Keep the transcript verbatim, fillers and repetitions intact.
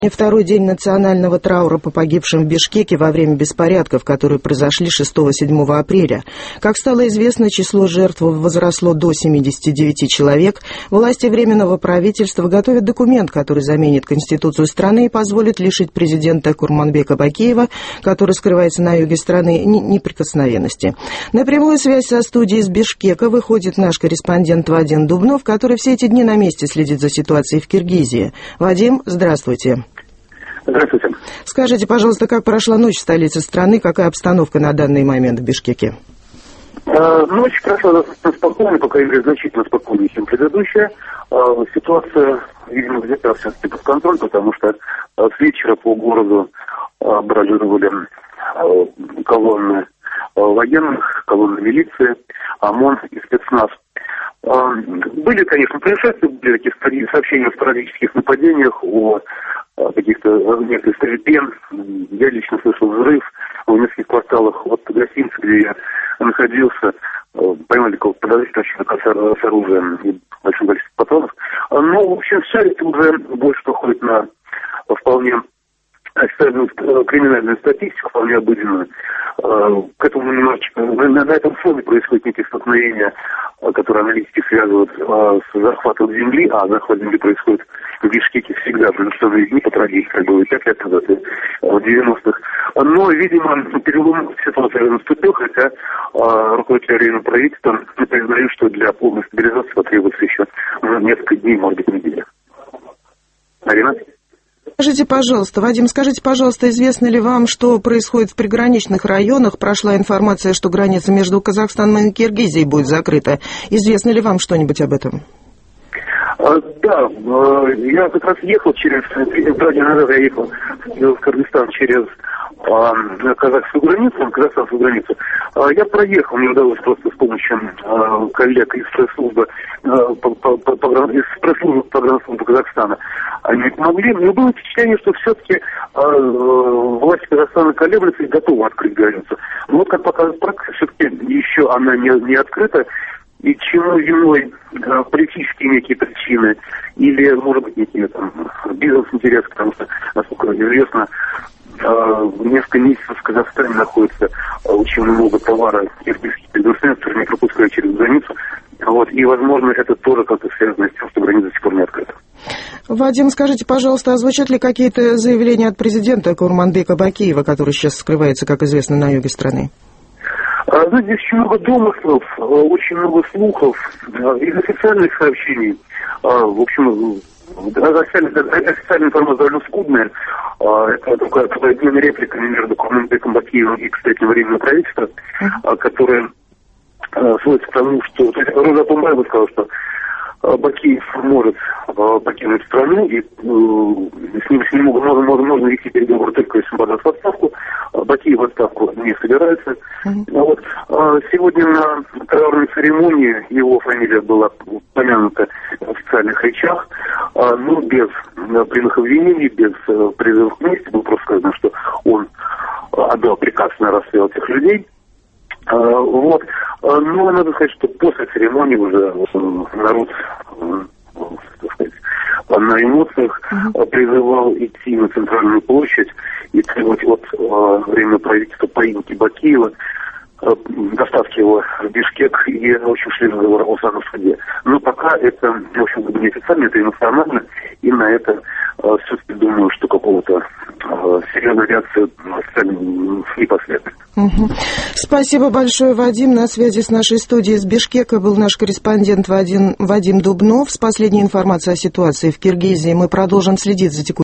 Второй день национального траура по погибшим в Бишкеке во время беспорядков, которые произошли шестого-седьмого апреля. Как стало известно, число жертв возросло до семидесяти девяти человек. Власти Временного правительства готовят документ, который заменит Конституцию страны и позволит лишить президента Курманбека Бакиева, который скрывается на юге страны, неприкосновенности. На прямую связь со студией из Бишкека выходит наш корреспондент Вадим Дубнов, который все эти дни на месте следит за ситуацией в Киргизии. Вадим, здравствуйте. Здравствуйте. Скажите, пожалуйста, как прошла ночь в столице страны, какая обстановка на данный момент в Бишкеке? Э, ночь прошла достаточно спокойно, по крайней мере, значительно спокойнее, чем предыдущая. Э, ситуация, видимо, взята все-таки под контроль, потому что э, с вечера по городу э, баррикадировали э, колонны э, военных, колонны милиции, ОМОН и спецназ. Э, были, конечно, происшествия, были такие сообщения о спорадических нападениях, о каких-то неких стрельбе. Я лично слышал взрыв в нескольких кварталах от гостиницы, где я находился. Поймали какого-то подозрительного человека с оружием и большим количеством патронов. Но, в общем, все это уже больше походит на вполне официальную криминальную статистику, вполне обыденную. К этому немножечко... На, на этом фоне происходит некие столкновения, которые аналитики связывают с захватом земли, а захват земли происходит в Бишкеке всегда, потому что не по традиции, как было пять лет назад, в девяностых. Но, видимо, перелом ситуации наступил, хотя руководители Временного правительства признают, что для полной стабилизации потребуется еще несколько дней, может быть, недели. Арина? Скажите, пожалуйста, Вадим, скажите, пожалуйста, известно ли вам, что происходит в приграничных районах? Прошла информация, что граница между Казахстаном и Киргизией будет закрыта. Известно ли вам что-нибудь об этом? А, да, я как раз ехал через, два дня назад я ехал в Кыргызстан через а, казахскую границу, казахстанскую границу. А, я проехал, мне удалось просто с помощью а, коллег из пресс-службы, а, по, по, по, по, из пресс-службы погранслужбы Казахстана. Они помогли. Мне было впечатление, что все-таки а, власти Казахстана колеблются и готовы открыть границу. Но вот как показывает практика, все-таки еще она не, не открыта. И чему виной э, политические некие причины, или, может быть, некие там бизнес-интересы, потому что, насколько известно, э, несколько месяцев в Казахстане находится э, очень много товара киргизских бизнесменов, которые не пропускают через границу. Вот, и, возможно, это тоже как-то связано с тем, что граница до сих пор не открыта. Вадим, скажите, пожалуйста, а звучат ли какие-то заявления от президента Курманбека Бакиева, который сейчас скрывается, как известно, на юге страны? Знаете, здесь очень много домыслов, очень много слухов, из официальных сообщений. В общем, официальная, официальная информация довольно скудная. Это такая обменная реплика между Курманбеком Бакиевым и, кстати, Временного правительства, uh-huh. которое сводится к тому, что... То есть Роза Тумбаева сказала, что Бакиев может покинуть страну, и с ним, с ним можно, можно, можно вести переговоры только если он подаст в отставку. Бакиев в отставку не собирается. Mm-hmm. Вот. Сегодня на траурной церемонии его фамилия была упомянута в официальных речах, но без прямых обвинений, без призывов к мести. Было просто сказано, что он отдал приказ на расстрел этих людей. Вот. Но надо сказать, что после церемонии уже народ, так сказать, на эмоциях uh-huh. призывал идти на центральную площадь и требовать от Временного правительства поимки Бакиева, доставки его в Бишкек, и, в общем, шли разговоры о самом суде. Но пока это, в общем, неофициально, это эмоционально, и на это все-таки думаю, что какого-то серьезной реакции официально не последует. Угу. Спасибо большое, Вадим. На связи с нашей студией из Бишкека был наш корреспондент Вадим, Вадим Дубнов. С последней информацией о ситуации в Киргизии мы продолжим следить за текущей